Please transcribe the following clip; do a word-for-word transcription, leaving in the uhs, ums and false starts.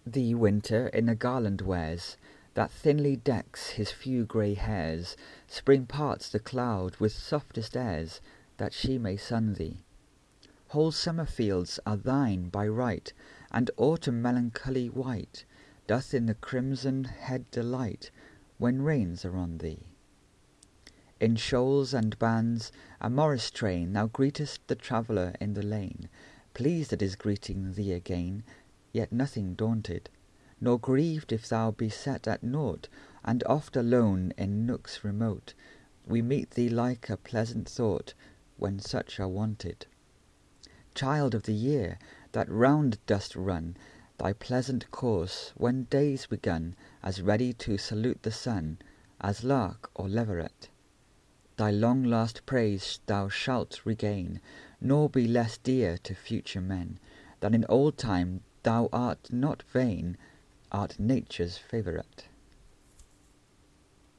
Thee winter in a garland wears, that thinly decks his few grey hairs. Spring parts the cloud with softest airs, that she may sun thee. Whole summer fields are thine by right, and autumn melancholy white doth in the crimson head delight, when rains are on thee. In shoals and bands, a morris train, thou greetest the traveller in the lane, pleased at his greeting thee again, yet nothing daunted, nor grieved if thou be set at nought, and oft alone in nooks remote we meet thee like a pleasant thought, when such are wanted. Child of the year, that round dost run thy pleasant course, when day's begun, as ready to salute the sun as lark or leveret, thy long lost praise thou shalt regain, nor be less dear to future men, than in old time. Thou art not vain, art nature's favourite.